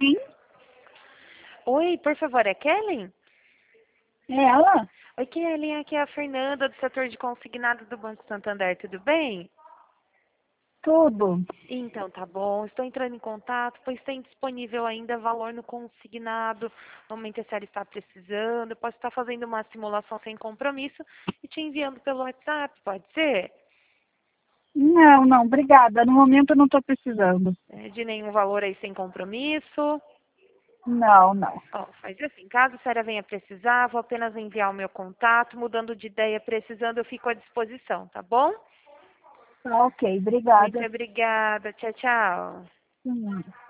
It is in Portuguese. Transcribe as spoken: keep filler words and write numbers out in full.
Sim, Oi, por favor, é Kellen? é ela? Oi, Kellen, aqui é a Fernanda do setor de consignado do Banco Santander, tudo bem? Tudo. Então, tá bom. Estou entrando em contato, pois tem disponível ainda valor no consignado. No momento a senhora está precisando. Eu posso estar fazendo uma simulação sem compromisso e te enviando pelo WhatsApp, pode ser? Não, não, obrigada. No momento eu não estou precisando. É, de nenhum valor aí sem compromisso. Não, não. Ó, faz assim, caso a senhora venha precisar, vou apenas enviar o meu contato. Mudando de ideia, precisando, eu fico à disposição, tá bom? Tá ok, Muito obrigada. obrigada. Tchau, tchau. Hum.